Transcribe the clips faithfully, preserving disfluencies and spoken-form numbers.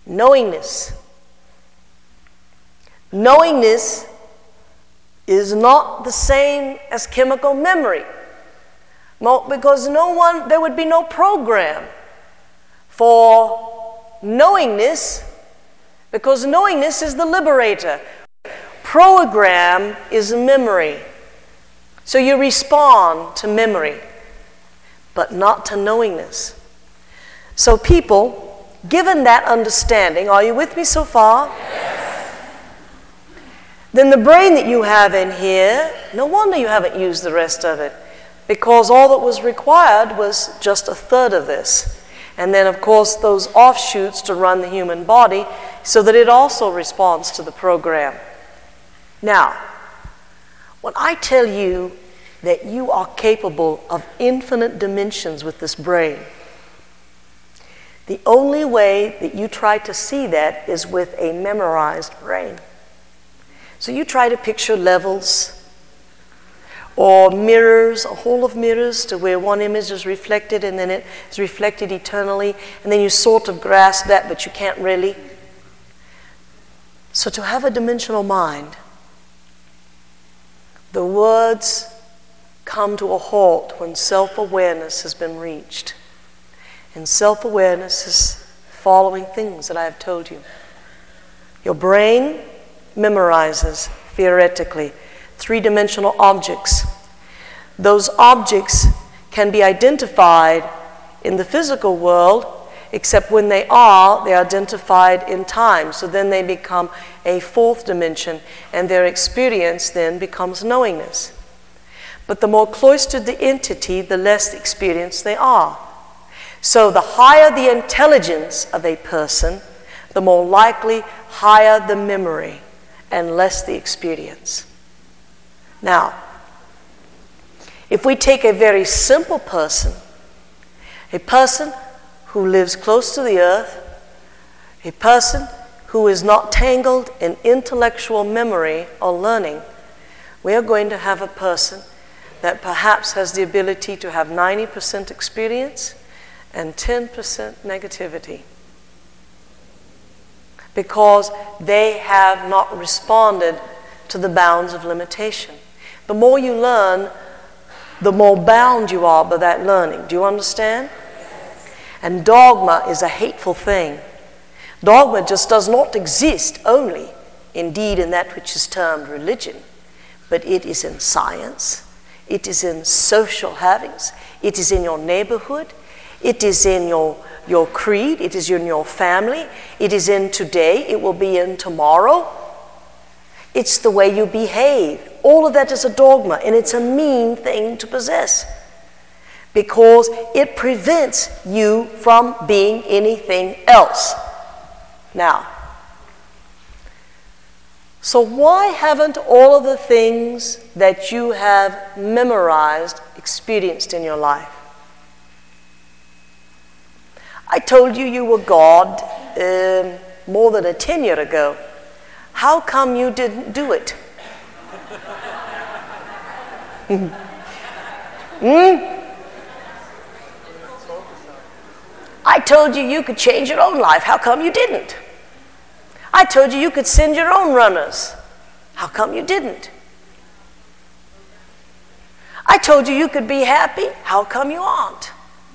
Knowingness. Knowingness is not the same as chemical memory. Because no one, there would be no program for knowingness, because knowingness is the liberator. Program is memory. So you respond to memory, but not to knowingness. So people, given that understanding, are you with me so far? Yes. Then the brain that you have in here, no wonder you haven't used the rest of it, because all that was required was just a third of this. And then, of course, those offshoots to run the human body so that it also responds to the program. Now, when I tell you that you are capable of infinite dimensions with this brain, the only way that you try to see that is with a memorized brain. So you try to picture levels or mirrors, a hall of mirrors to where one image is reflected and then it is reflected eternally, and then you sort of grasp that, but you can't really. So to have a dimensional mind, the words come to a halt when self-awareness has been reached. And self-awareness is following things that I have told you. Your brain memorizes, theoretically, three-dimensional objects. Those objects can be identified in the physical world, except when they are, they're identified in time. So then they become a fourth dimension, and their experience then becomes knowingness. But the more cloistered the entity, the less experienced they are. So the higher the intelligence of a person, the more likely higher the memory and less the experience. Now, if we take a very simple person, a person who lives close to the earth, a person who is not tangled in intellectual memory or learning, we are going to have a person that perhaps has the ability to have ninety percent experience and ten percent negativity, because they have not responded to the bounds of limitation. The more you learn, the more bound you are by that learning. Do you understand? And dogma is a hateful thing. Dogma just does not exist only, indeed, in that which is termed religion, but it is in science, it is in social havings, it is in your neighborhood, it is in your, your creed, it is in your family, it is in today, it will be in tomorrow. It's the way you behave. All of that is a dogma, and it's a mean thing to possess because it prevents you from being anything else. Now, so why haven't all of the things that you have memorized experienced in your life? I told you you were God uh, more than a ten year ago. How come you didn't do it? hmm? I told you you could change your own life. How come you didn't? I told you you could send your own runners. How come you didn't? I told you you could be happy. How come you aren't?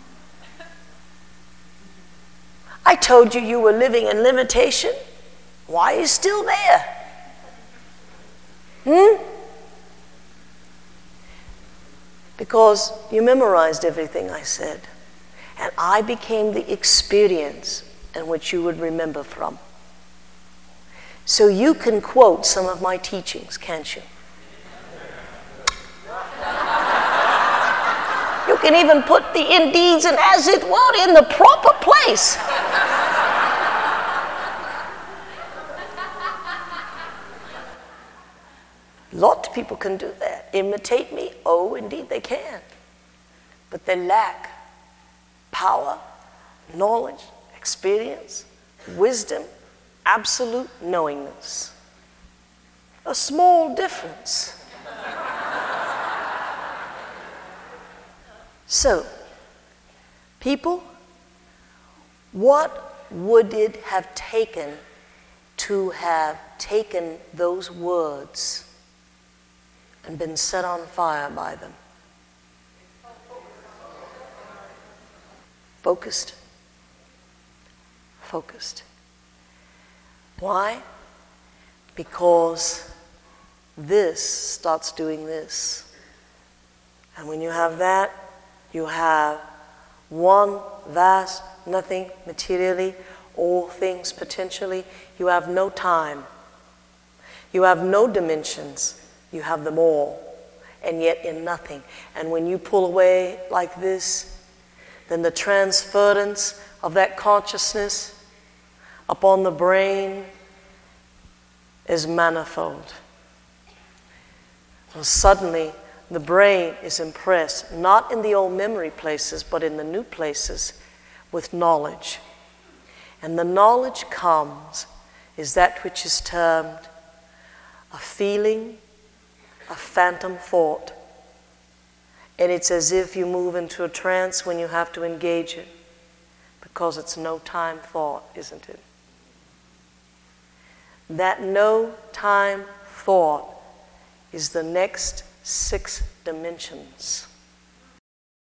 I told you you were living in limitation. Why are you still there? Hmm? Because you memorized everything I said. And I became the experience in which you would remember from. So you can quote some of my teachings, can't you? You can even put the indeeds and as it were in the proper place. Lots of people can do that. Imitate me? Oh, indeed they can. But they lack power, knowledge, experience, wisdom, absolute knowingness. A small difference. So, people, what would it have taken to have taken those words and been set on fire by them? Focused. Focused. Why? Because this starts doing this. And when you have that, you have one vast nothing materially, all things potentially. You have no time. You have no dimensions. You have them all, and yet in nothing. And when you pull away like this, then the transference of that consciousness upon the brain is manifold. Well, suddenly, the brain is impressed, not in the old memory places, but in the new places, with knowledge. And the knowledge comes is that which is termed a feeling, a phantom thought. And it's as if you move into a trance when you have to engage it, because it's no time thought, isn't it? That no time thought is the next six dimensions.